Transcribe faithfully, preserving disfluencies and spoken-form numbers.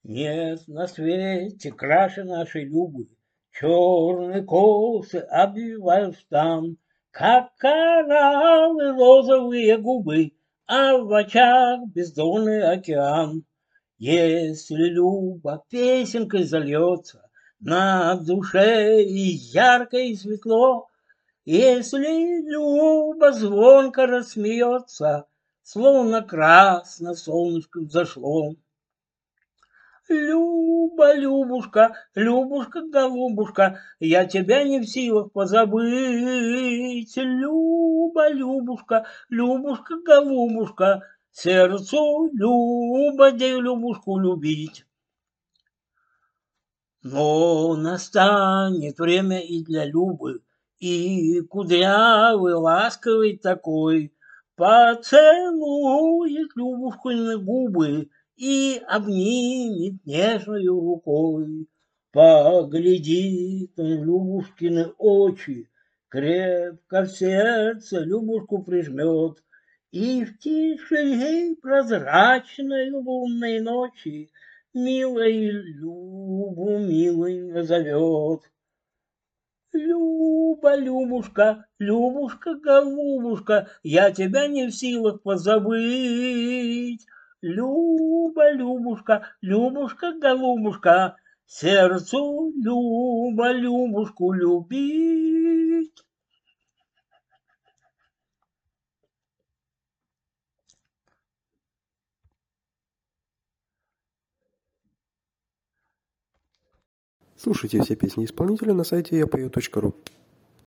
Нет на свете краше нашей Любы, черные косы обвивают там, как кораллы розовые губы, а в очах бездонный океан. Если Люба песенкой зальется, на душе и ярко, и светло, если Люба звонко рассмеется, словно красно солнышко взошло. Люба, Любушка, Любушка, голубушка, я тебя не в силах позабыть. Люба, Любушка, Любушка, голубушка, сердцу Люба, де Любушку любить. Но настанет время и для Любы, и кудрявый, ласковый такой поцелует Любушку на губы и обнимет нежною рукой. Поглядит он в Любушкины очи, крепко в сердце Любушку прижмет, и в тишине прозрачной лунной ночи милой Любу милой назовет. Люба, Любушка, Любушка, голубушка, я тебя не в силах позабыть. Люба, Любушка, Любушка, голубушка, сердцу Люба, Любушку любить. Слушайте все песни исполнителя на сайте я пою точка ру.